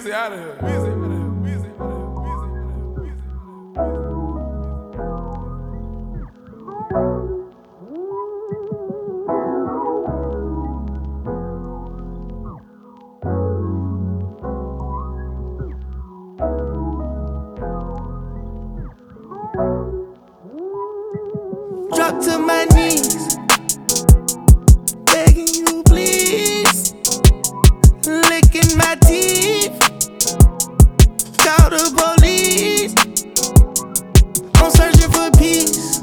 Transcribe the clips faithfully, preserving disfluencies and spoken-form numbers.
Weezy out of here. Weezy out of here. Weezy out of here. Weezy out of here. Drop to my knees, begging you please, licking my teeth, call the police, I'm searching for peace,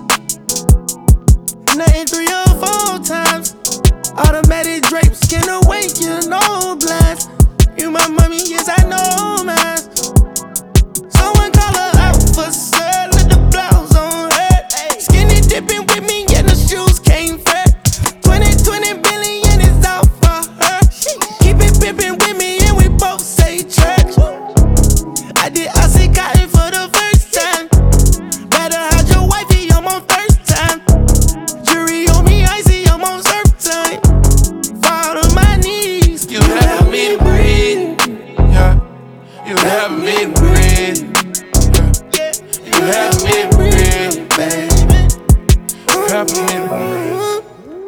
nothing three or four times, automatic drapes can awake you, no blinds, you my mommy, yes I know mine, someone call her out for sale, let the blouse on her, skinny dipping with me and the shoes came fat, twenty, twenty billion is out for her, keep it pimping with me and we both say church, I did I say cotton for the first time, better hide your wifey, I'm on first time, jury on me icy, I'm on surf time, fall to my knees, you help me breathe, Yeah, you help me breathe. yeah, You help me breathe, baby, you help me to breathe.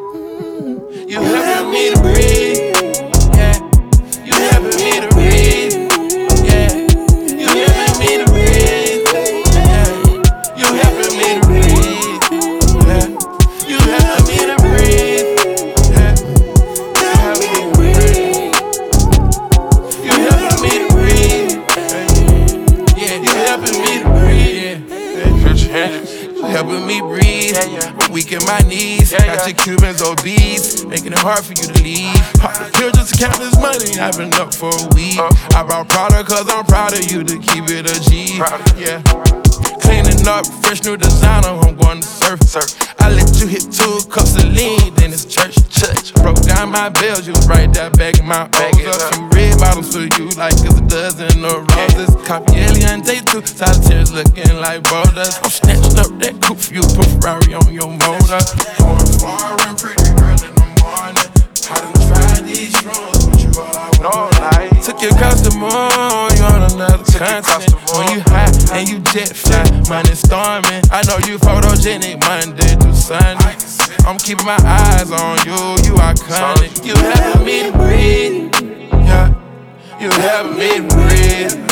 You helping me to breathe. Yeah, you helping me to breathe. Yeah, you helping me to breathe. Yeah, you helping me to breathe. Yeah, you helping me to breathe. Yeah, you helping me to breathe. You helping me to breathe. Yeah, you helping me to breathe. Yeah, you helping me breathe. Weak in my knees. Got your Cubans obese, making it hard for you to leave. Pop the pill just to count this money. I've been up for a week. I brought Prada cause I'm proud of you to keep it a G. Yeah. Cleaning up, fresh new designer, I'm going to surf. I let you hit two cups of lean, then it's church. Church. Broke down my bells, you was right there bagging my O's up. Few red bottles for you, like it's a dozen of roses. Copy Alien Day two, solitaires looking like boulders. I'm snatching up that coupe for you, put Ferrari on your motor. Going far and pretty girl in the morning. I done tried these strolls, but you all I want. Like. Took your customer, you on another continent. When you high and you jet fly, money storming. I know you photogenic Monday through Sunday. I'm keeping my eyes on you, you iconic. You helping me to breathe, yeah. You helping me to breathe.